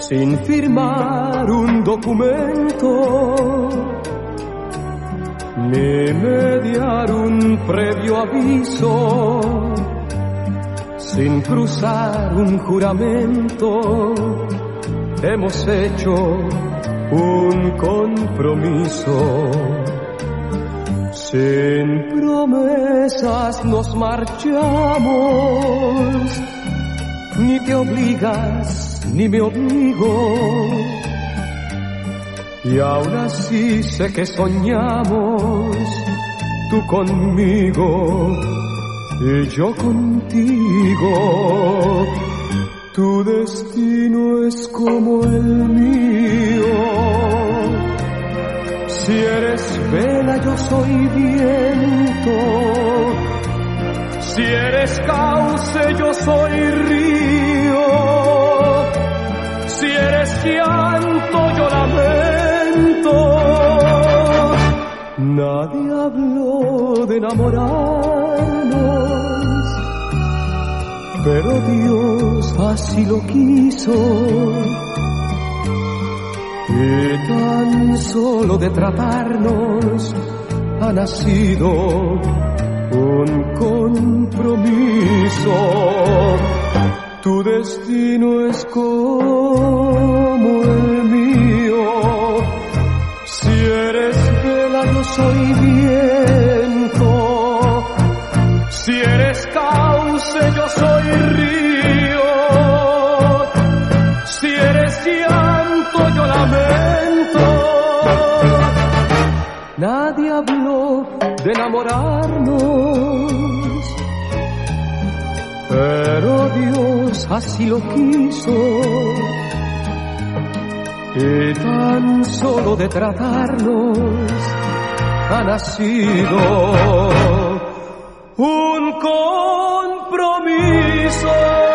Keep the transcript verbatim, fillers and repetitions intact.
sin firmar un documento, ni mediar un previo aviso, sin cruzar un juramento, hemos hecho un compromiso. Sin promesas nos marchamos, ni te obligas ni me obligo, y aún así sé que soñamos, tú conmigo y yo contigo. Tu destino es como el mío. Si eres vela, yo soy viento. Si eres cauce, yo soy río. Si eres llanto, yo lamento. Nadie habló de enamorarnos, pero Dios así lo quiso. Y tan solo de tratarnos ha nacido un compromiso. Tu destino es como el mío. Si eres vela, yo soy viento. Si eres cauce, yo soy río. Si eres llanto, yo lamento. Nadie habló de enamorarnos, pero Dios así lo quiso. Y tan solo de tratarnos ha nacido un compromiso.